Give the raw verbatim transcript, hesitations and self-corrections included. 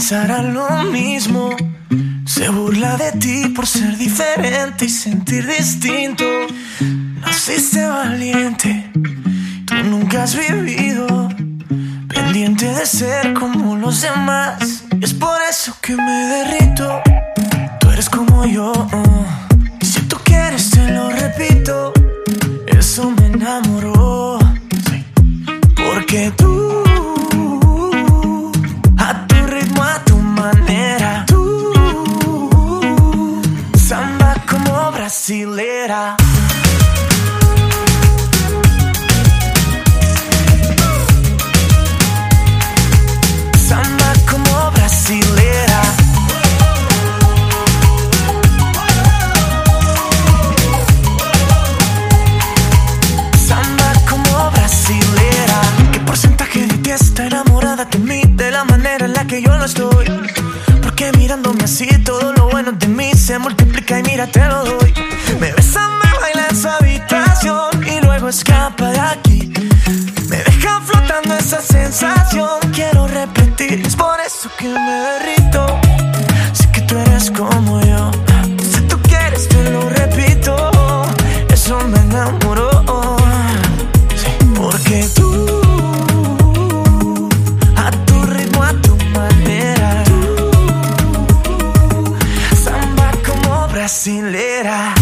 pensará lo mismo. Se burla de ti por ser diferente y sentir distinto. Naciste valiente, tú nunca has vivido pendiente de ser como los demás. Y es por eso que me derrito. Tú eres como yo, uh. y si tú quieres te lo repito. Eso me enamoró, sí. Porque tú, a tu ritmo, a tu manera, tú, samba como brasilera. Samba como brasilera. Samba como brasilera. ¿Qué porcentaje de ti está enamorada de mí? De la manera en la que yo lo estoy. Porque mirándome así todo lo bueno de mí se multiplica y mira te lo doy. Me besa, me baila en su habitación y luego escapa de aquí. Me deja flotando esa sensación. Quiero repetir, es por eso que me derrito. Sé que tú eres como yo. Si tú quieres te lo repito. Eso me enamoró, sí. Porque tú, a tu ritmo, a tu manera, tú, samba como brasilera.